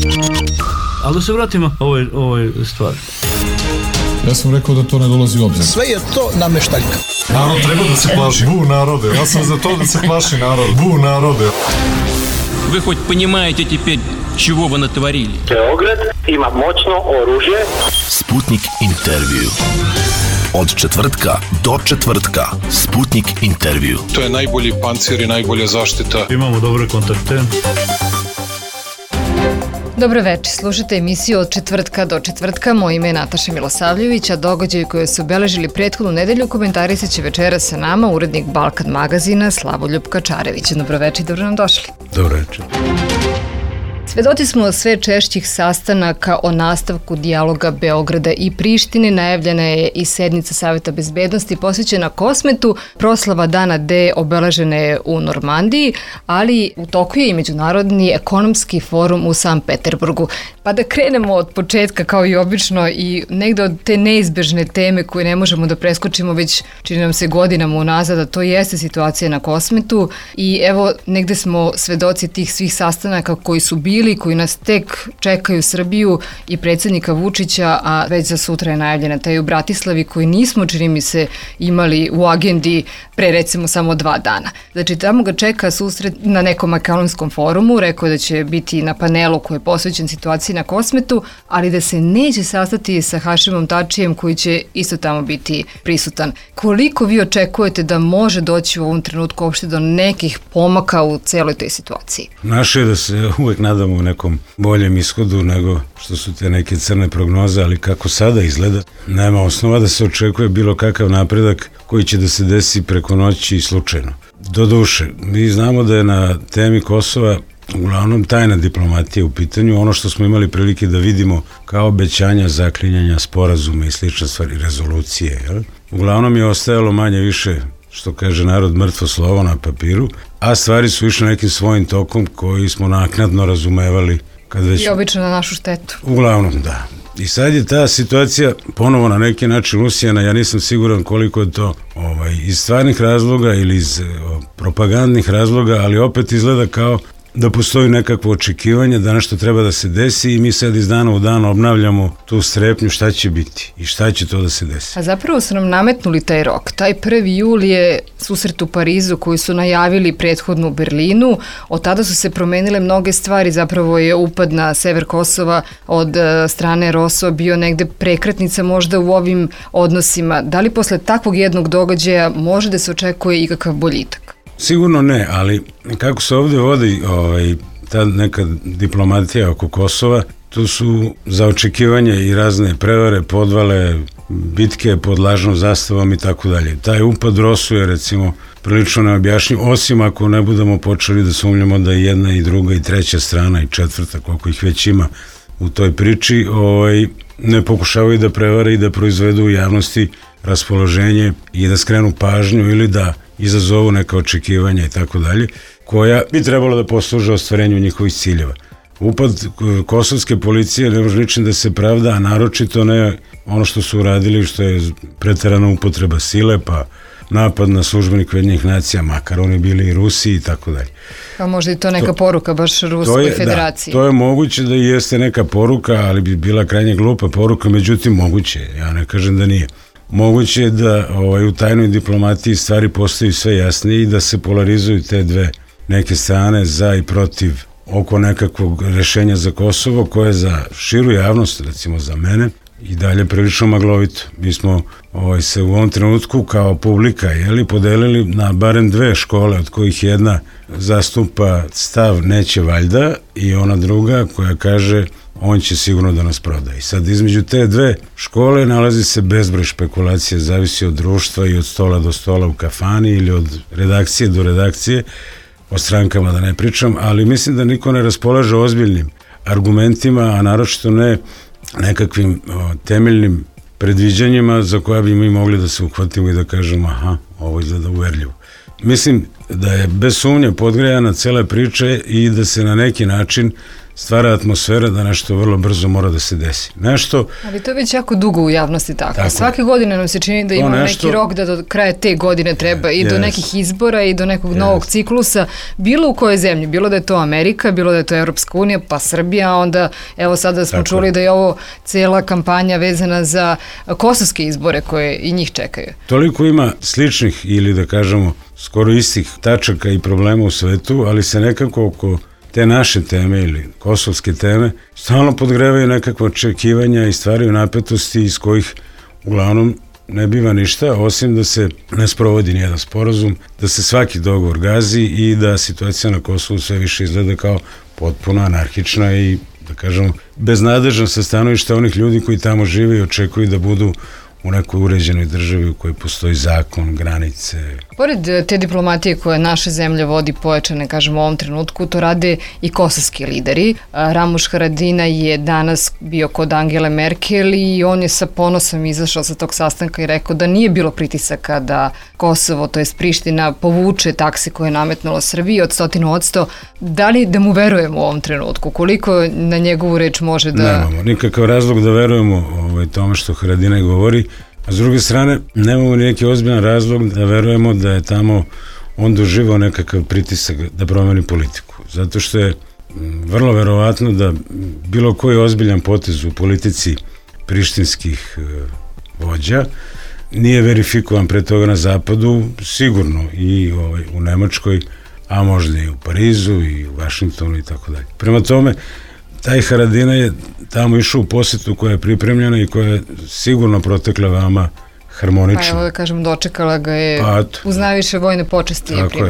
Ali da se vratimo ovoj stvari. Ja sam rekao da to ne dolazi u obzir. Sve je to nameštaljka. Narod treba da se plaši. Bu narode. Ja sam za to da se plaši narod. Bu narode. Вы хоть понимаете теперь, чего вы натворили? Beograd ima moćno oružje. Sputnik intervju. Od četvrtka do četvrtka. Sputnik intervju. To je najbolji pancir i najbolja zaštita. Imamo dobre kontakte. Dobro večer, slušate emisiju od četvrtka do četvrtka. Moje ime je Nataša Milosavljević, a događaji koje su obeležili prethodnu nedelju komentarisat će večera sa nama urednik Balkan magazina Slavoljub Kačarević. Dobro večer i dobro nam došli. Dobro večer. Svedoci smo sve češćih sastanaka o nastavku dijaloga Beograda i Prištine. Najavljena je i sednica Saveta bezbednosti posvećena Kosmetu. Proslava Dana D obeležena je u Normandiji, ali u toku je i Međunarodni ekonomski forum u Sankt Peterburgu. Pa da krenemo od početka kao i obično i negde od te neizbežne teme koje ne možemo da preskočimo već čini nam se godinama unazad, a to jeste situacija na Kosmetu. I evo negde smo svedoci tih svih sastanaka koji su bili, koji nas tek čekaju Srbiju i predsjednika Vučića, a već za sutra je najavljena taj u Bratislavi koji nismo, čini mi se, imali u agendi pre recimo samo 2 dana. Znači tamo ga čeka susret na nekom ekonomskom forumu, rekao da će biti na panelu koji je posvećen situaciji na Kosmetu, ali da se neće sastati sa Hašimom Tačijem koji će isto tamo biti prisutan. Koliko vi očekujete da može doći u ovom trenutku uopšte do nekih pomaka u celoj toj situaciji? Naše je da se uvek nadamo u nekom boljem ishodu nego što su te neke crne prognoze, ali kako sada izgleda, nema osnova da se očekuje bilo kakav napredak koji će da se desi preko noći i slučajno. Doduše, mi znamo da je na temi Kosova uglavnom tajna diplomatija u pitanju, ono što smo imali prilike da vidimo kao obećanja, zaklinjanja, sporazume i slične stvari, rezolucije. Jel? Uglavnom je ostajalo manje više, što kaže narod, mrtvo slovo na papiru, a stvari su išle nekim svojim tokom koji smo naknadno razumevali kad već... I obično na našu štetu. Uglavnom, da. I sad je ta situacija ponovo na neki način usijana, ja nisam siguran koliko je to iz stvarnih razloga ili iz propagandnih razloga, ali opet izgleda kao da postoji nekakvo očekivanje da nešto treba da se desi i mi sad iz dana u dan obnavljamo tu strepnju šta će biti i šta će to da se desi. A zapravo su nam nametnuli taj rok. Taj 1. jul je susret u Parizu koji su najavili prethodno u Berlinu. Od tada su se promenile mnoge stvari. Zapravo je upad na sever Kosova od strane ROSO bio negde prekretnica možda u ovim odnosima. Da li posle takvog jednog događaja može da se očekuje ikakav boljitak? Sigurno ne, ali kako se ovdje vodi ta neka diplomatija oko Kosova, tu su za očekivanje i razne prevare, podvale, bitke pod lažnom zastavom i tako dalje. Taj upad ROSU je recimo prilično neobjašnjiv, osim ako ne budemo počeli da sumnjamo da i jedna i druga i treća strana i četvrta, koliko ih već ima u toj priči, ne pokušavaju da prevare i da proizvedu u javnosti raspoloženje i da skrenu pažnju ili da izazovu neka očekivanja i tako dalje, koja bi trebalo da posluže ostvarenju njihovih ciljeva. Upad kosovske policije ne može ničim da se pravda, a naročito ne ono što su uradili, što je preterana upotreba sile, pa napad na službenik Ujedinjenih nacija, makar oni bili i Rusi i tako dalje. Pa možda i to neka poruka baš Ruskoj federaciji. Da, to je moguće da jeste neka poruka, ali bi bila krajnje glupa poruka, međutim moguće je, ja ne kažem da nije. Moguće je da u tajnoj diplomatiji stvari postaju sve jasnije i da se polarizuju te dve neke strane za i protiv oko nekakvog rešenja za Kosovo koje je za širu javnost, recimo za mene, i dalje prilično maglovito. Mi smo se u ovom trenutku kao publika podelili na barem 2 škole, od kojih jedna zastupa stav neće valjda i ona druga koja kaže on će sigurno da nas proda. I sad između te 2 škole nalazi se bezbroj špekulacije, zavisi od društva i od stola do stola u kafani ili od redakcije do redakcije, o strankama da ne pričam, ali mislim da niko ne raspolaže ozbiljnim argumentima, a naročito ne nekakvim temeljnim predviđanjima za koja bi mi mogli da se uhvatimo i da kažemo aha, ovo izgleda uverljivo. Mislim da je bez sumnje podgrejana cela priča i da se na neki način stvara atmosfera da nešto vrlo brzo mora da se desi. Nešto... Ali to je već jako dugo u javnosti tako. Svake godine nam se čini da imamo neki rok da do kraja te godine treba i do nekih izbora i do nekog novog ciklusa, bilo u kojoj zemlji, bilo da je to Amerika, bilo da je to Evropska unija, pa Srbija, onda evo sada smo čuli da je ovo cela kampanja vezana za kosovske izbore koje i njih čekaju. Toliko ima sličnih ili da kažemo skoro istih tačaka i problema u svetu, ali se nekako oko te naše teme ili kosovske teme stalno podgrevaju nekakva očekivanja i stvaraju napetosti iz kojih uglavnom ne biva ništa, osim da se ne sprovodi nijedan sporazum, da se svaki dogovor gazi i da situacija na Kosovu sve više izgleda kao potpuno anarhična i, da kažemo, beznadežna sa stanovišta onih ljudi koji tamo žive i očekuju da budu u nekoj uređenoj državi u kojoj postoji zakon, granice. Pored te diplomatije koje naša zemlja vodi pojačane, kažemo, u ovom trenutku, to rade i kosovski lideri. Ramuš Haradinaj je danas bio kod Angele Merkel i on je sa ponosom izašao sa tog sastanka i rekao da nije bilo pritisaka da Kosovo, to jest Priština, povuče takse koje je nametnulo Srbiji od 100%. Da li da mu verujemo u ovom trenutku? Koliko na njegovu reč može da... Nemamo nikakav razlog da verujemo tome što Haradinaj govori. A s druge strane, nemamo neki ozbiljan razlog da verujemo da je tamo on doživao nekakav pritisak da promeni politiku. Zato što je vrlo verovatno da bilo koji ozbiljan potez u politici prištinskih vođa nije verifikovan pre toga na zapadu, sigurno i u Nemačkoj, a možda i u Parizu i u Vašingtonu i tako dalje. Prema tome, taj Haradinaj je tamo išao u posetu koja je pripremljena i koja je sigurno protekla veoma harmonično. Pa evo da kažem, dočekala ga je uz najviše vojne počasti. Tako je,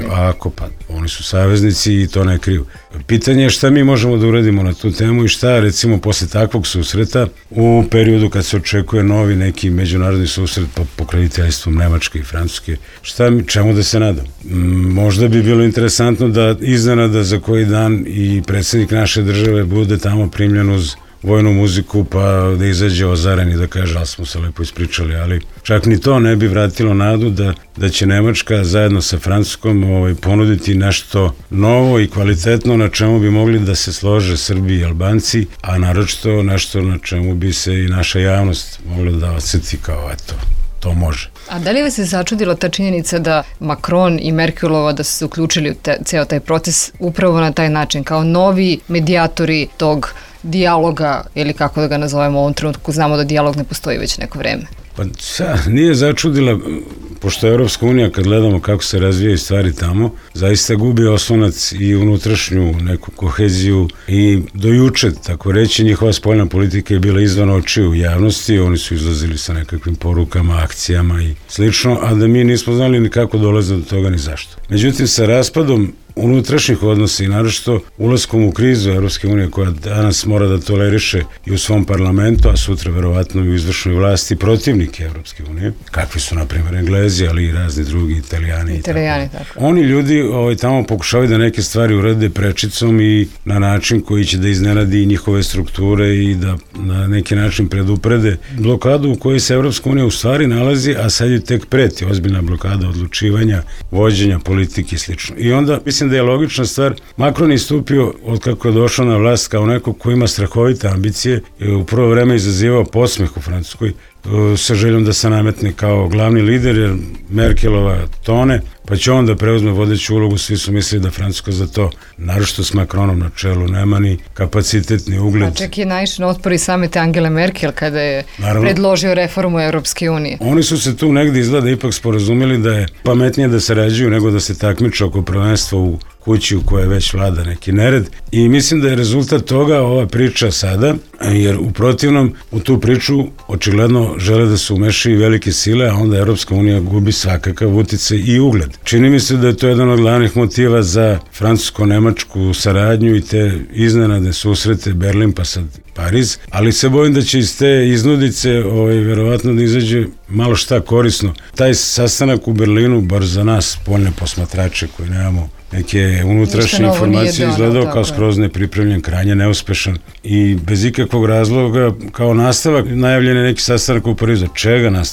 oni su saveznici i to ne kriju. Pitanje je šta mi možemo da uradimo na tu temu i šta recimo posle takvog susreta u periodu kad se očekuje novi neki međunarodni susret pod pokroviteljstvom Nemačke i Francuske, čemu da se nadam? Možda bi bilo interesantno da iznenada za koji dan i predsjednik naše države bude tamo primljen uz vojnu muziku, pa da izađe ozaren i da kaže, ali smo se lepo ispričali, ali čak ni to ne bi vratilo nadu da će Nemačka zajedno sa Francuskom ponuditi nešto novo i kvalitetno na čemu bi mogli da se slože Srbi i Albanci, a naročito nešto na čemu bi se i naša javnost mogla da osjeti kao to može. A da li vas je začudila ta činjenica da Macron i Merkelova da su se uključili u ceo taj proces upravo na taj način, kao novi medijatori tog dijaloga, ili kako da ga nazovemo u ovom trenutku, znamo da dijalog ne postoji već neko vreme? Pa nije začudila, pošto je Evropska unija, kad gledamo kako se razvijaju stvari tamo, zaista gubi oslonac i unutrašnju neku koheziju i do juče, tako reći, njihova spoljna politika je bila izvan očiju javnosti, oni su izlazili sa nekakvim porukama, akcijama i slično, a da mi nismo znali ni kako dolaze do toga ni zašto. Međutim, sa raspadom unutrašnjih odnosa i naročito ulaskom u krizu Evropske unije koja danas mora da toleriše i u svom parlamentu, a sutra verovatno i u izvršnoj vlasti protivnike Evropske unije, kakvi su na primjer Englezi, ali i razni drugi Italijani. Tako. Oni ljudi tamo pokušavaju da neke stvari urade prečicom i na način koji će da iznenadi i njihove strukture i da na neki način preduprede blokadu u kojoj se Evropska unija u stvari nalazi, a sad je tek preti ozbiljna blokada odlučivanja, vođenja politike i slično. I onda mislim da je logična stvar, Macron je istupio od kako je došao na vlast kao neko ko ima strahovite ambicije i u prvo vreme izazivao podsmeh u Francuskoj sa željom da se nametne kao glavni lider, jer Merkelova tone, pa će on da preuzme vodeću ulogu, svi su mislili da Francuska za to, naročito s Macronom na čelu, nema ni kapacitet, ni ugled. A čak je naišao na otpor i same te Angele Merkel kada je predložio reformu Evropske unije. Oni su se tu negdje izgleda ipak sporazumili da je pametnije da sarađuju nego da se takmiče oko prvenstva u kući u kojoj već vlada neki nered i mislim da je rezultat toga ova priča sada, jer u protivnom u tu priču očigledno žele da se umešaju velike sile, a onda Evropska unija gubi svakakav uticaj i ugled. Čini mi se da je to jedan od glavnih motiva za francusko-nemačku saradnju i te iznenadne susrete Berlin pa sad Pariz, ali se bojim da će iz te iznudice verovatno da izađe malo šta korisno. Taj sastanak u Berlinu, bar za nas, spoljne posmatrače koji nemamo neke unutrašnje informacije, izgledao kao skroz nepripremljen, krajnje neuspešan i bez ikakvog razloga kao nastavak najavljen je neki sastanak u Parizu. Čega nastavak? Pa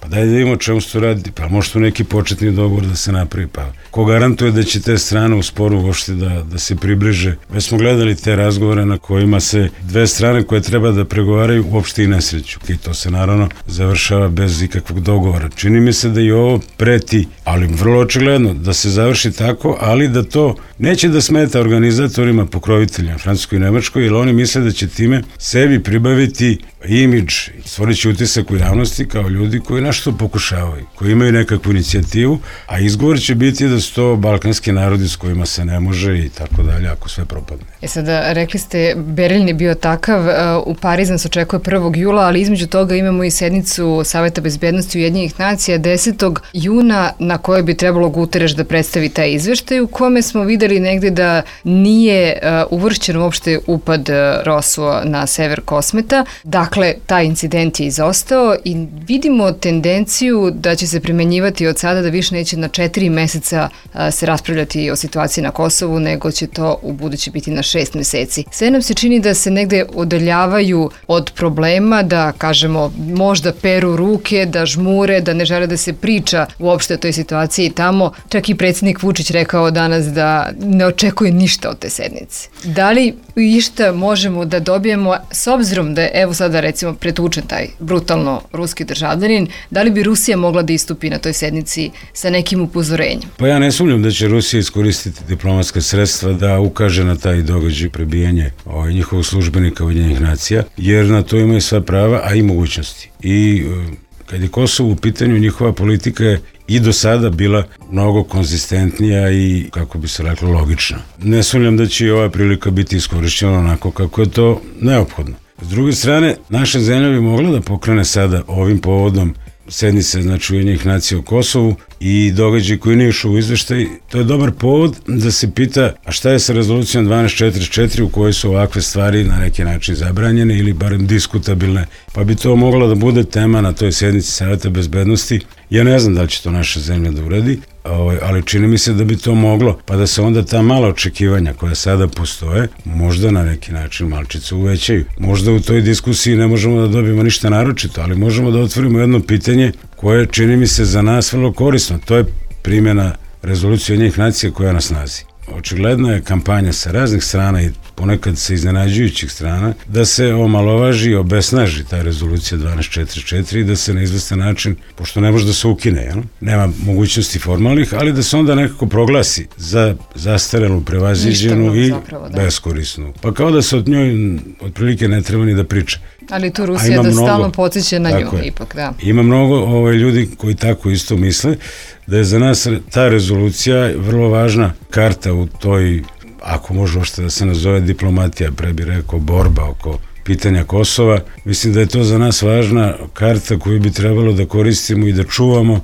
daj da vidimo čemu se to radi, pa može tu neki početni dogovor da se napravi, pa ko garantuje da će te strane u sporu uopšte da se približe. Već smo gledali te razgovore na kojima se dve strane koje treba da pregovaraju uopšte i nesreću. I to se naravno završava bez ikakvog dogovora. Čini mi se da i ovo preti, ali vrlo očigledno da se završi tako, ali da to neće da smeta organizatorima, pokroviteljima Francuskoj i Nemačkoj, jer oni misle da će time sebi pribaviti imidž, stvorit će utisak u javnosti kao ljudi koji nešto pokušavaju, koji imaju nekakvu inicijativu, a izgovor će biti da su to balkanski narodi s kojima se ne može i tako dalje, ako sve propadne. Sada, rekli ste, Berlin je bio takav, u Parizu nas očekuje 1. jula, ali između toga imamo i sednicu Saveta bezbednosti Ujedinjenih nacija 10. juna, na kojoj bi trebalo Guterres da predstavi taj izveštaj, u kome smo videli negde da nije uvršćen uopšte upad ROSU na sever Kosmeta. Dakle, taj incident je izostao i vidimo tendenciju da će se primenjivati od sada, da više neće na 4 meseca se raspravljati o situaciji na Kosovu, nego će to u budući biti na 6 meseci. Sve nam se čini da se negde odaljavaju od problema, da kažemo možda peru ruke, da žmure, da ne žele da se priča uopšte o toj situaciji tamo. Čak i predsjednik Vučić rekao danas da ne očekuje ništa od te sednice. Da li išta možemo da dobijemo, s obzirom da je evo sada recimo pretučen taj brutalno ruski državljanin, da li bi Rusija mogla da istupi na toj sednici sa nekim upozorenjem? Pa ja ne sumnjam da će Rusija iskoristiti diplomatska sredstva da ukaže na taj događaj prebijanje njihovog službenika Ujedinjenih nacija, jer na to imaju sva prava, a i mogućnosti. I kad je Kosovo u pitanju, njihova politika je i do sada bila mnogo konzistentnija i, kako bi se reklo, logična. Ne sumnjam da će i ova prilika biti iskorišćena onako kako je to neophodno. S druge strane, naša zemlja bi mogla da pokrene sada ovim povodom sednice, znači Ujedinjenih nacija u Kosovu i događaj koji nije išao u izveštaj. To je dobar povod da se pita, a šta je sa rezolucijom 1244 u kojoj su ovakve stvari na neki način zabranjene ili barem diskutabilne, pa bi to mogla da bude tema na toj sednici Saveta bezbednosti. Ja ne znam da li će to naša zemlja da uradi, ali čini mi se da bi to moglo, pa da se onda ta mala očekivanja koja sada postoje, možda na neki način malčice uvećaju. Možda u toj diskusiji ne možemo da dobijemo ništa naročito, ali možemo da otvorimo jedno pitanje koje čini mi se za nas vrlo korisno. To je primjena rezolucije Ujedinjenih nacija koja je na snazi. Očigledna je kampanja sa raznih strana i ponekad sa iznenađujućih strana da se omalovaži i obesnaži ta rezolucija 1244 i da se na izvestan način, pošto ne može da se ukine, nema mogućnosti formalnih, ali da se onda nekako proglasi za zastarelu, prevaziđenu i beskorisnu. Pa kao da se od njoj otprilike ne treba ni da priča. Ali tu Rusija da stalno podsjeća na nju, ipak, da. Ima mnogo ljudi koji tako isto misle, da je za nas ta rezolucija vrlo važna karta u toj, ako može ošte da se nazove diplomatija, pre bi rekao borba oko pitanja Kosova. Mislim da je to za nas važna karta koju bi trebalo da koristimo i da čuvamo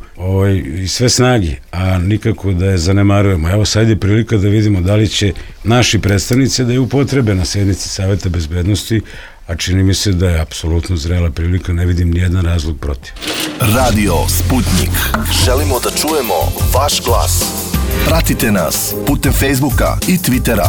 i sve snage, a nikako da je zanemarujemo. Evo sad je prilika da vidimo da li će naši predstavnici da je upotrebe na sednici Saveta bezbednosti, a čini mi se da je apsolutno zrela prilika, ne vidim nijedan razlog protiv. Radio Sputnik. Želimo da čujemo vaš glas. Pratite nas putem Facebooka i Twittera.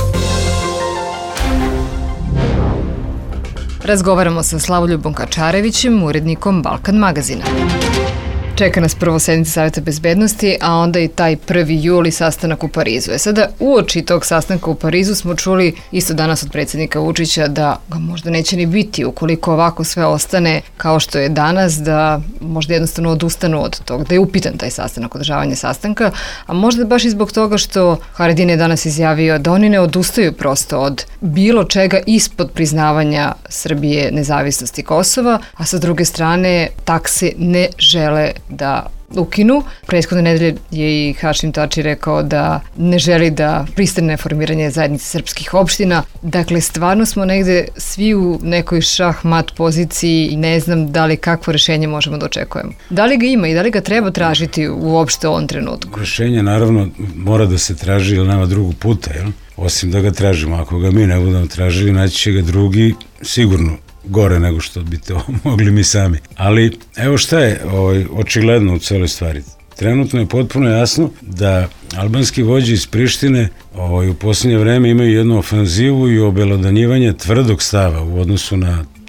Razgovaramo sa Slavoljubom Kačarevićem, urednikom Balkan magazina. Čeka nas prvo sednica Saveta bezbednosti, a onda i taj 1. juli sastanak u Parizu. Sada, uoči tog sastanka u Parizu smo čuli isto danas od predsjednika Vučića da ga možda neće ni biti ukoliko ovako sve ostane kao što je danas, da možda jednostavno odustanu od toga, da je upitan taj sastanak, održavanje sastanka, a možda baš i zbog toga što Haradinaj je danas izjavio da oni ne odustaju prosto od bilo čega ispod priznavanja Srbije nezavisnosti Kosova, a sa druge strane takse ne žele da ukinu. Prethodne nedelje je i Hašim Tači rekao da ne želi da pristane formiranje zajednice srpskih opština. Dakle, stvarno smo negde svi u nekoj šah-mat poziciji i ne znam da li kakvo rešenje možemo da očekujemo. Da li ga ima i da li ga treba tražiti uopšte u ovom trenutku? Rešenje naravno mora da se traži, jer nema drugog puta, osim da ga tražimo. Ako ga mi ne budemo tražili, naći će ga drugi sigurno gore nego što bi to mogli mi sami. Ali evo šta je očigledno u celoj stvari. Trenutno je potpuno jasno da albanski vođe iz Prištine u posljednje vreme imaju jednu ofanzivu i obelodanjivanje tvrdog stava u odnosu na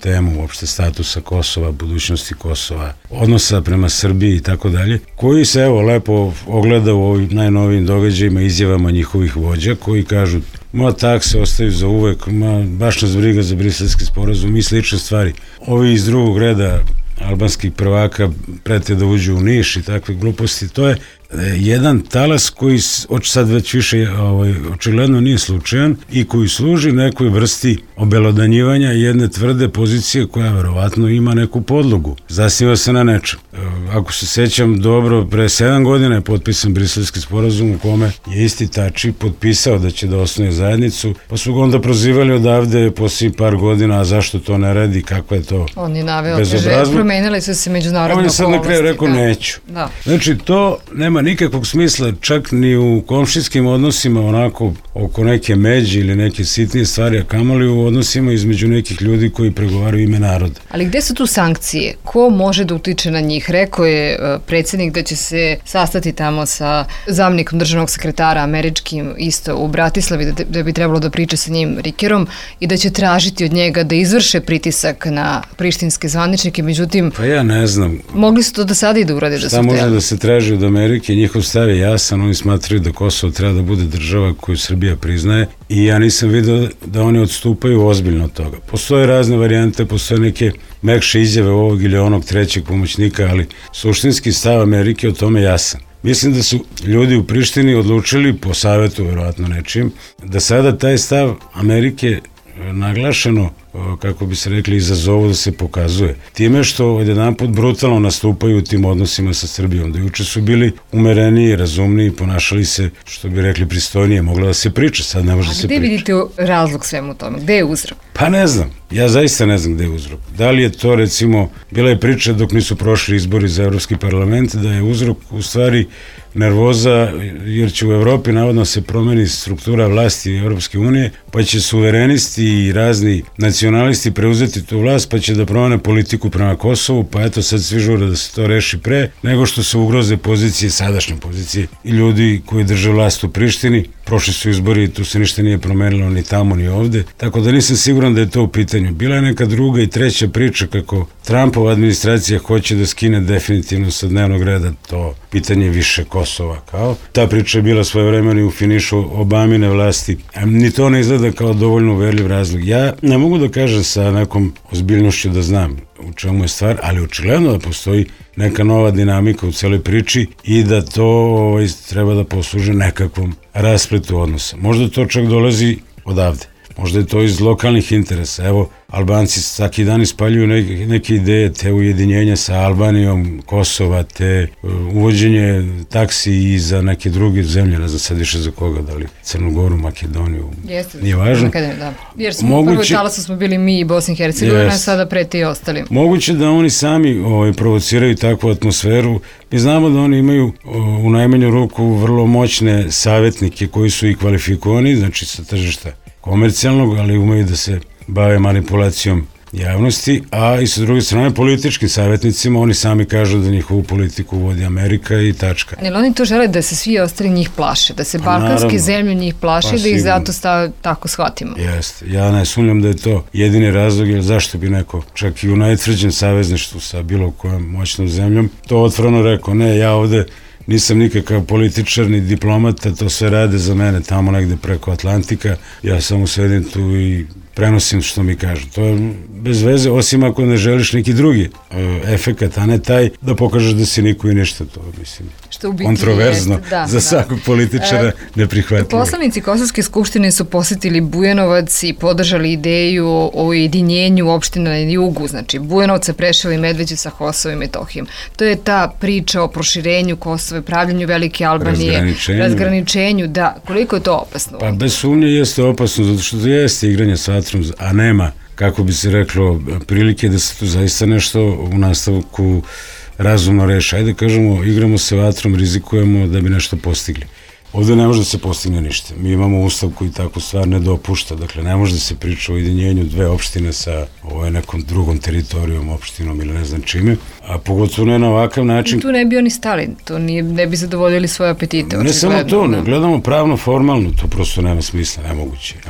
temu uopšte statusa Kosova, budućnosti Kosova, odnosa prema Srbiji i tako dalje, koji se evo lepo ogleda u ovim najnovijim događajima, izjavama njihovih vođa koji kažu takse ostaju za uvek, baš nas briga za Briselski sporazum i slične stvari. Ovi iz drugog reda albanskih prvaka prete da uđu u Niš i takve gluposti. To je jedan talas koji sad već više očigledno nije slučajan i koji služi nekoj vrsti obelodanjivanja jedne tvrde pozicije koja verovatno ima neku podlogu. Zasniva se na nečem. Ako se sećam dobro, pre 7 godina je potpisan Briselski sporazum u kome je isti Tači potpisao da će da osnuje zajednicu, pa su ga onda prozivali odavde poslije par godina, a zašto to ne radi, kakva je to on je naveo, kaže, promenili su se međunarodne okolnosti. On je sad na kraju rekao neću. Da. Znači, to nema nikakvog smisla čak ni u komšinskim odnosima, onako oko neke međe ili neke sitnije stvari, a kamoli u odnosima između nekih ljudi koji pregovaraju ime naroda. Ali gde su tu sankcije? Ko može da utiče na njih? Rekao je predsjednik da će se sastati tamo sa zamenikom državnog sekretara američkim isto u Bratislavi, da bi trebalo da priča sa njim Rikerom i da će tražiti od njega da izvrše pritisak na prištinske zvaničnike, međutim... Pa ja ne znam. Mogli su to da sada i da urade da su htjeli. Šta može da se traži od Amerike? Njihov stav je jasan, oni smatraju da Kosovo treba da bude država koju Srbija priznaje i ja nisam vidio da oni odstupaju ozbiljno od toga. Postoje razne varijante, postoje neke mekše izjave ovog ili onog trećeg pomoćnika, ali suštinski stav Amerike o tome jasan. Mislim da su ljudi u Prištini odlučili, po savjetu verovatno nečim, da sada taj stav Amerike naglašeno, kako bi se rekli, izazovu da se pokazuje. Time što odjedanput brutalno nastupaju u tim odnosima sa Srbijom. Da juče su bili umereniji, razumniji, ponašali se, što bi rekli, pristojnije. Mogla da se priča, sad ne može da se priča. A gde vidite razlog svemu tome? Gde je uzrok? Pa ne znam. Ja zaista ne znam gde je uzrok. Da li je to, recimo, bila je priča dok nisu prošli izbori za Evropski parlament, da je uzrok u stvari nervoza, jer će u Evropi navodno se promeni struktura vlasti Evropske unije, pa će suverenisti i razni nacionalisti preuzeti tu vlast, pa će da promene politiku prema Kosovu, pa eto sad svi žure da se to reši pre, nego što se ugroze pozicije, sadašnje pozicije i ljudi koji drže vlast u Prištini. Prošli su izbori i tu se ništa nije promenilo ni tamo ni ovde, tako da nisam siguran da je to u pitanju. Bila je neka druga i treća priča kako Trumpova administracija hoće da skine definitivno sa dnevnog reda to pitanje više Kosova. Kao ta priča je bila svojevremeno i u finišu Obamine vlasti. Ni to ne izgleda kao dovoljno uverljiv razlog. Ja ne mogu da kažem sa nekom ozbiljnošću da znam u čemu je stvar, ali očigledno da postoji neka nova dinamika u celoj priči i da to treba da posluži nekakvom raspletu odnosa. Možda to čak dolazi odavde. Možda je to iz lokalnih interesa. Evo, Albanci svaki dan ispaljuju neke ideje, te ujedinjenja sa Albanijom, Kosova, te uvođenje taksi i za neke druge zemlje, ne znam sad više za koga, da li Crnogoru, Makedoniju, nije važno. Da. Jer smo u prvoj talasu smo bili mi i Bosna i Hercegovina, sada preti i ostalim. Moguće da oni sami provociraju takvu atmosferu. Mi znamo da oni imaju u najmanju ruku vrlo moćne savjetnike koji su i kvalifikovani, znači sa tržišta komercijalnog, ali umeju da se bave manipulacijom javnosti, a i sa druge strane političkim savjetnicima, oni sami kažu da njihovu politiku vodi Amerika i tačka. Ali oni to žele da se svi ostali njih plaše, da se balkanske zemlje njih plaše, da ih zato tako shvatimo. Jeste, ja ne sumnjam da je to jedini razlog, jer zašto bi neko, čak i u najtvrđem savezništvu sa bilo kojom moćnom zemljom, to otvoreno rekao, ne, ja ovde nisam nikakav političar ni diplomata, to sve rade za mene tamo negde preko Atlantika, ja samo sedim tu i prenosim što mi kažu. To je bez veze, osim ako ne želiš neki drugi efekat, a ne taj da pokažeš da si niko i ništa, to mislim. Kontroverzno, za svakog političara neprihvatljivo. Poslanici Kosovske skupštine su posetili Bujanovac i podržali ideju o ujedinjenju opština na jugu, znači Bujanovca, Preševa i Medveđe sa Kosovom i Metohijom. To je ta priča o proširenju Kosova, pravljenju Velike Albanije, razgraničenju, da, koliko je to opasno? Pa bez sumnje jeste opasno, zato što to jeste igranje s vatrom, a nema, kako bi se reklo, prilike da se tu zaista nešto u nastavku razumno reši. Ajde kažemo, igramo se vatrom, rizikujemo da bi nešto postigli. Ovde ne može da se postigne ništa. Mi imamo ustav koji tako stvar ne dopušta. Dakle, ne može da se priča o ujedinjenju dve opštine sa nekom drugom teritorijom, opštinom ili ne znam čime, a pogotovo ne na ovakav način. I tu ne bi oni stali, to ne bi zadovoljili svoje apetite. Ne samo to, ne gledamo pravno, formalno, to prosto nema smisla, nemoguće.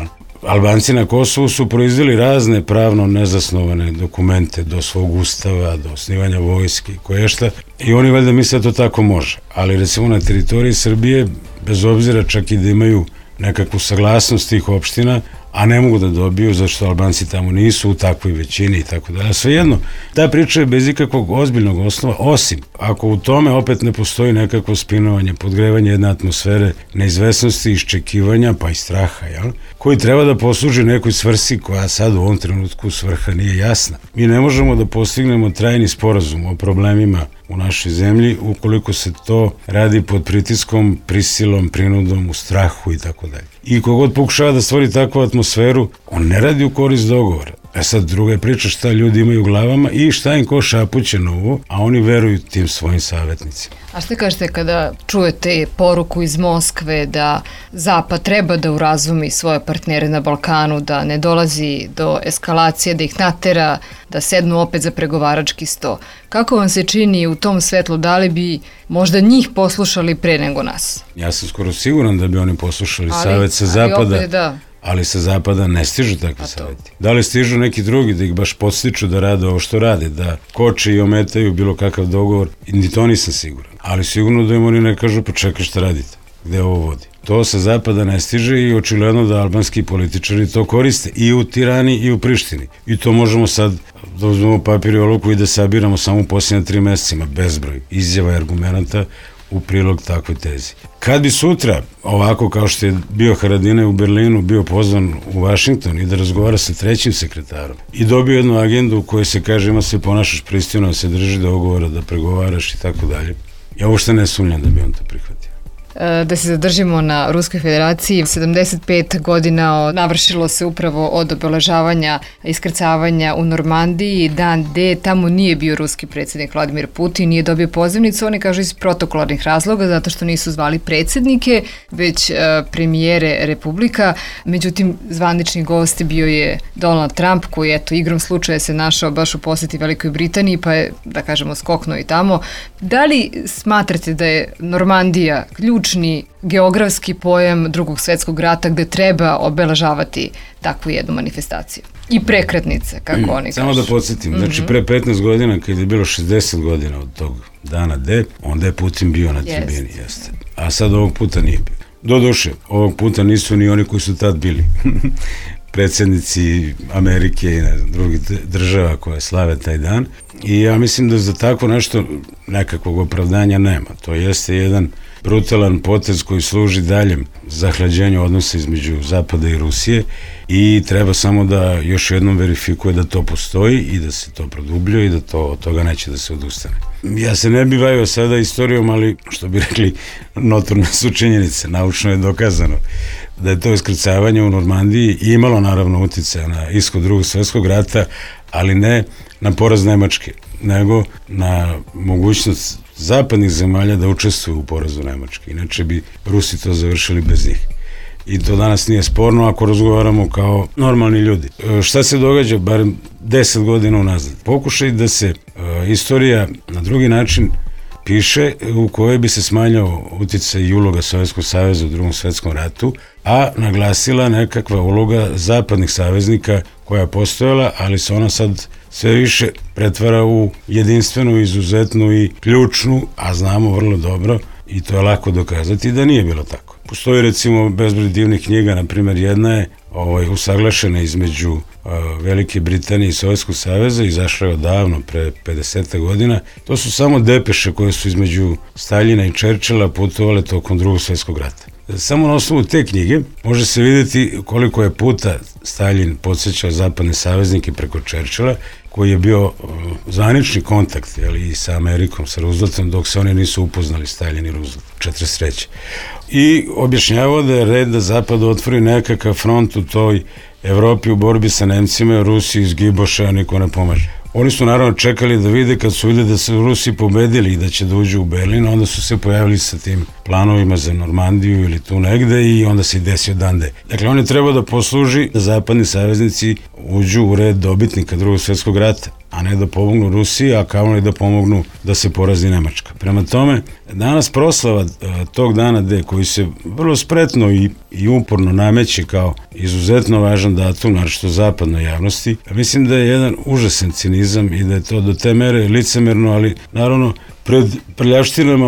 Albanci na Kosovu su proizveli razne pravno nezasnovane dokumente do svog ustava, do osnivanja vojske, koješta, i oni valjda misle da to tako može. Ali recimo na teritoriji Srbije, bez obzira čak i da imaju nekakvu saglasnost tih opština, a ne mogu da dobiju zašto Albanci tamo nisu u takvoj većini i tako dalje. Svejedno, ta priča je bez ikakvog ozbiljnog osnova, osim ako u tome opet ne postoji nekakvo spinovanje, podgrevanje jedne atmosfere neizvesnosti, iščekivanja, pa i straha, jel? Koji treba da posluži nekoj svrsi koja sad u ovom trenutku svrha nije jasna. Mi ne možemo da postignemo trajni sporazum o problemima u našoj zemlji ukoliko se to radi pod pritiskom, prisilom, prinudom, u strahu i tako dalje. I kogod pokušava da stvori takvu atmosferu, on ne radi u korist dogovora. Sad druga je priča šta ljudi imaju u glavama i šta im ko šapuće na ovo, a oni veruju tim svojim savjetnicima. A šta kažete kada čujete poruku iz Moskve da Zapad treba da urazumi svoje partnere na Balkanu, da ne dolazi do eskalacije, da ih natera, da sednu opet za pregovarački sto? Kako vam se čini u tom svetlu, da li bi možda njih poslušali pre nego nas? Ja sam skoro siguran da bi oni poslušali savjet sa Zapada. Opet, da. Ali sa Zapada ne stižu takvi savjeti. Da li stižu neki drugi da ih baš podstiču da rade ovo što rade, da koče i ometaju bilo kakav dogovor, ni to nisam siguran. Ali sigurno da im oni ne kažu, pa čekaj šta radite, gde ovo vodi. To sa Zapada ne stiže i očigledno da albanski političari to koriste i u Tirani i u Prištini. I to možemo sad da uzmemo papir i olovku i da sabiramo samo u posljednje 3 mesecima, bezbroj izjava i argumenta u prilog takvoj tezi. Kad bi sutra, ovako kao što je bio Haradinaj u Berlinu, bio pozvan u Vašington i da razgovara sa 3. sekretarom i dobio jednu agendu u kojoj se kaže ima se ponašaš pristojno, da se drži dogovora, da pregovaraš i tako dalje, ja uopšte ne sumnjam da bi on to prihvatio. Da se zadržimo na Ruskoj federaciji, 75 godina navršilo se upravo od obeležavanja iskrcavanja u Normandiji, dan D, tamo nije bio ruski predsjednik Vladimir Putin, nije dobio pozivnicu, oni kažu iz protokolarnih razloga, zato što nisu zvali predsjednike, već premijere republika, međutim zvanični gost bio je Donald Trump, koji eto igrom slučaja se našao baš u posjeti Velikoj Britaniji, pa je, da kažemo, skoknuo i tamo. Da li smatrate da je Normandija ključni geografski pojam Drugog svjetskog rata gde treba obeležavati takvu jednu manifestaciju? I prekretnice, kako oni kažu. Samo da podsjetim, znači pre 15 godina, kad je bilo 60 godina od tog dana D, onda je Putin bio na tribini, jeste. A sad ovog puta nije bio. Doduše, ovog puta nisu ni oni koji su tad bili. predsjednici Amerike i drugih država koje slave taj dan. I ja mislim da za tako nešto nekakvog opravdanja nema. To jeste jedan brutalan potez koji služi daljem zahlađenju odnosa između Zapada i Rusije i treba samo da još jednom verifikuje da to postoji i da se to produbljuje i da od toga neće da se odustane. Ja se ne bih bavio sada istorijom, ali što bi rekli, notorne su činjenice, naučno je dokazano da je to iskrcavanje u Normandiji imalo naravno uticaja na ishod Drugog svjetskog rata, ali ne na poraz Nemačke, nego na mogućnost zapadnih zemalja da učestvuju u porazu Nemačke. Inače bi Rusi to završili bez njih. I to danas nije sporno ako razgovaramo kao normalni ljudi. Šta se događa, barem 10 godina unazad? Pokušaj da se istorija na drugi način piše u kojoj bi se smanjao uticaj i uloga Sovjetskog saveza u Drugom svjetskom ratu, a naglasila nekakva uloga zapadnih saveznika koja je postojala, ali se ona sad sve više pretvara u jedinstvenu, izuzetnu i ključnu, a znamo vrlo dobro i to je lako dokazati da nije bilo tako. Postoji recimo bezbroj divnih knjiga, na primjer jedna je usaglašena između Velike Britanije i Sovjetskog saveza, izašla je odavno, pre 50 godina. To su samo depeše koje su između Staljina i Churchilla putovale tokom Drugog svjetskog rata. Samo na osnovu te knjige može se vidjeti koliko je puta Staljin podsjećao zapadne saveznike preko Churchilla, koji je bio zvanični kontakt i sa Amerikom, sa Rooseveltom, dok se oni nisu upoznali, Staljin i Roosevelt, 43. I objašnjavao da je red da Zapad otvori nekakav front u toj Evropi u borbi sa Nemcima, Rusiji izgiboše, a niko ne pomaže. Oni su naravno čekali da vide, kad su videli da su Rusi pobedili i da će da uđu u Berlin, onda su se pojavili sa tim planovima za Normandiju ili tu negde i onda se i desio dan D. Dakle, on je trebao da posluži da zapadni saveznici uđu u red dobitnika Drugog svjetskog rata. a ne da pomognu Rusiji, a kamoli da pomognu da se porazi Nemačka. Prema tome, danas proslava tog dana D, koji se vrlo spretno i uporno nameće kao izuzetno važan datum, naročito zapadnoj javnosti, mislim da je jedan užasan cinizam i da je to do te mere licemerno, ali naravno pred prljavštinama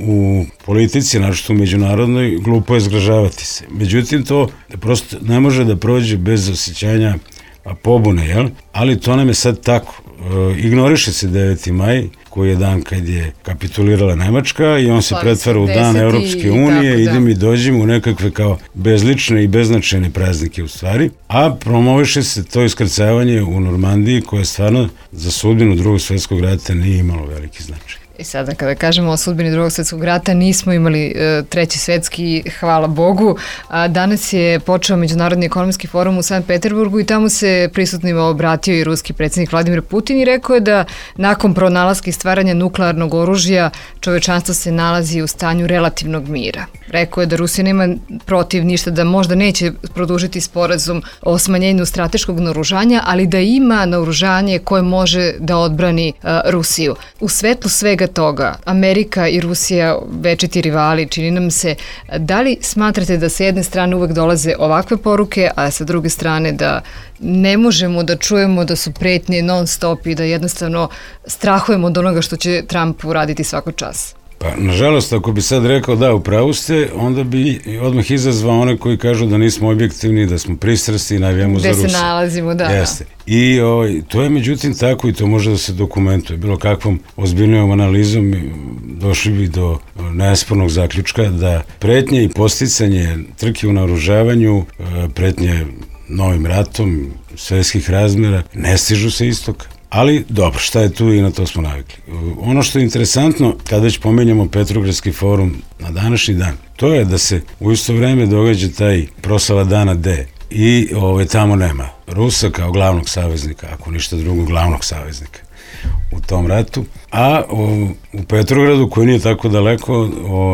u politici, naročito u međunarodnoj, glupo je zgražavati se. Međutim, to prosto ne može da prođe bez osjećanja pobune, jel? Ali to nam je sad tako. Ignoriše se 9. maj, koji je dan kad je kapitulirala Nemačka i on se pretvara u dan Europske unije, idem i dođem u nekakve kao bezlične i beznačajne praznike u stvari, a promoviše se to iskrcavanje u Normandiji koje stvarno za sudbinu Drugog svjetskog rata nije imalo veliki značaj. I sada kada kažemo o sudbini Drugog svjetskog rata, nismo imali Treći svjetski, hvala Bogu. Danas je počeo Međunarodni ekonomski forum u Sankt Peterburgu i tamo se prisutnima obratio i ruski predsjednik Vladimir Putin i rekao je da nakon pronalaska i stvaranja nuklearnog oružja čovečanstvo se nalazi u stanju relativnog mira. Rekao je da Rusija nema protiv ništa, da možda neće produžiti sporazum o smanjenju strateškog naoružanja, ali da ima naoružanje koje može da odbrani Rusiju. U svetlu svega toga, Amerika i Rusija, večiti rivali, čini nam se, da li smatrate da sa jedne strane uvek dolaze ovakve poruke, a sa druge strane da ne možemo da čujemo da su pretnje non stop i da jednostavno strahujemo od onoga što će Trump uraditi svako čas? Pa, nažalost, ako bi sad rekao da, u pravu ste, onda bi odmah izazvao one koji kažu da nismo objektivni, da smo pristrasti i navijamo za Rusiju. Gde se nalazimo, da. Jeste. I to je međutim tako i to može da se dokumentuje. Bilo kakvom ozbiljnijom analizom došli bi do nespornog zaključka da pretnje i posticanje trke u naoružavanju, pretnje novim ratom svjetskih razmjera, ne stižu se istoka. Ali, dobro, šta je tu i na to smo navikli. Ono što je interesantno, kada već pomenjamo Petrogradski forum na današnji dan, to je da se u isto vreme događa taj proslava dana D i tamo nema Rusa kao glavnog saveznika, ako ništa drugo, glavnog saveznika u tom ratu, a u Petrogradu, koji nije tako daleko,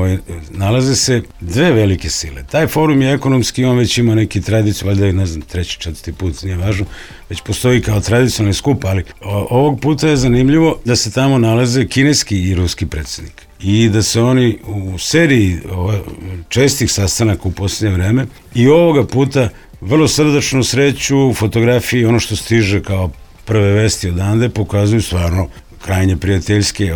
nalaze se dve velike sile. Taj forum je ekonomski, on već ima neki tradiciju, valjda je, ne znam, 3., 4. put, nije važno, već postoji kao tradicionalni skup, ali ovog puta je zanimljivo da se tamo nalaze kineski i ruski predsjednik i da se oni u seriji čestih sastanaka u posljednje vreme i ovoga puta vrlo srdačno sreću, fotografiji, ono što stiže kao prve vesti odande pokazuju stvarno krajnje prijateljske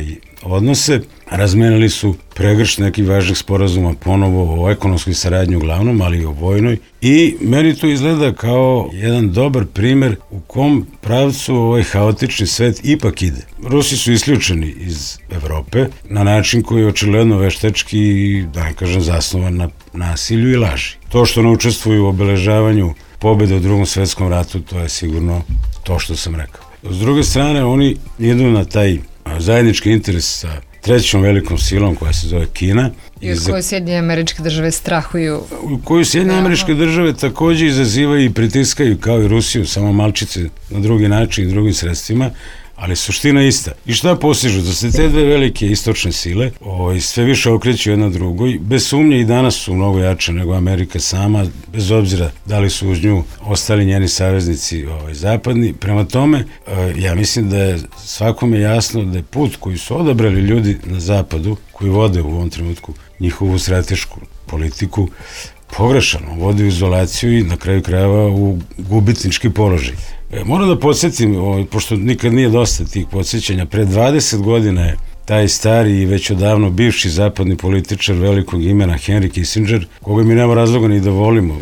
odnose. Razmenili su pregršt nekih važnih sporazuma ponovo o ekonomskoj saradnji uglavnom, ali i o vojnoj. I meni to izgleda kao jedan dobar primer u kom pravcu ovaj haotični svet ipak ide. Rusi su isključeni iz Evrope na način koji je očigledno veštački i, da ne kažem, zasnovan na nasilju i laži. To što ne učestvuju u obeležavanju pobjede u Drugom svjetskom ratu, to je sigurno to što sam rekao. S druge strane, oni idu na taj zajednički interes sa trećom velikom silom koja se zove Kina. I od koje Sjedinjene Američke Države strahuju. U koju Sjedinjene Američke Države također izazivaju i pritiskaju kao i Rusiju, samo malčice na drugi način i drugim sredstvima, ali suština ista. I šta postižu? Da se te dve velike istočne sile sve više okreću jedna drugoj. Bez sumnje i danas su mnogo jače nego Amerika sama, bez obzira da li su uz nju ostali njeni saveznici zapadni. Prema tome, ja mislim da je svakome jasno da je put koji su odabrali ljudi na zapadu, koji vode u ovom trenutku njihovu stratešku politiku, pogrešan, vodi u izolaciju i na kraju krajeva u gubitnički položaj. Moram da podsjetim, pošto nikad nije dosta tih podsjećanja, pre 20 godina je taj stari i već odavno bivši zapadni političar velikog imena Henry Kissinger, koga mi nema razloga ni da volimo,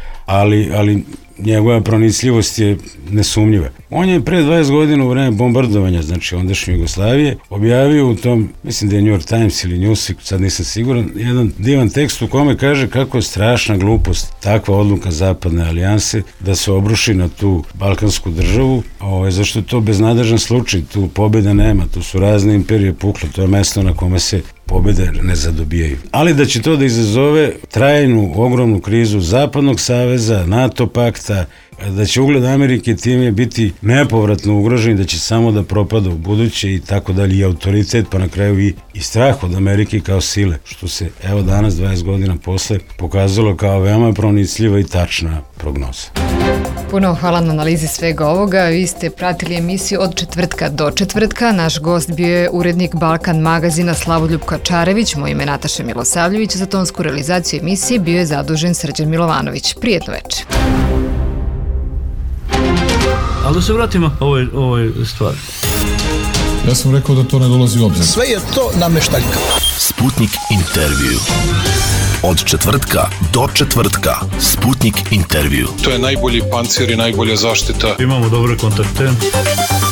ali njegova pronicljivost je nesumnjiva. On je pre 20 godina u vreme bombardovanja, znači ondašnje Jugoslavije, objavio u tom, mislim da je New York Times ili Newsweek, sad nisam siguran, jedan divan tekst u kome kaže kako je strašna glupost takva odluka Zapadne alijanse da se obruši na tu balkansku državu, zašto je to beznadežan slučaj, tu pobjede nema, tu su razne imperije pukle, to je mesto na kome se pobjede ne zadobijaju. Ali da će to da izazove trajnu, ogromnu krizu Zapadnog saveza, NATO pakta, da će ugled Amerike time biti nepovratno ugrožen, da će samo da propada u buduće i tako dalje, i autoritet, pa na kraju i strah od Amerike kao sile, što se evo danas 20 godina posle pokazalo kao veoma pronicljiva i tačna prognoza. Puno hvala na analizi svega ovoga. Vi ste pratili emisiju od četvrtka do četvrtka. Naš gost bio je urednik Balkan magazina Slavoljub Kačarević. Moje ime je Nataša Milosavljević. Za tonsku realizaciju emisije bio je zadužen Srđan Milovanović. Prijetno večer. Ali da se vratimo ovoj stvari. Ja sam rekao da to ne dolazi u obzir. Sve je to nameštaljka. Sputnik intervju. Od četvrtka do četvrtka. Sputnik intervju. To je najbolji pancir i najbolja zaštita. Imamo dobre kontakte.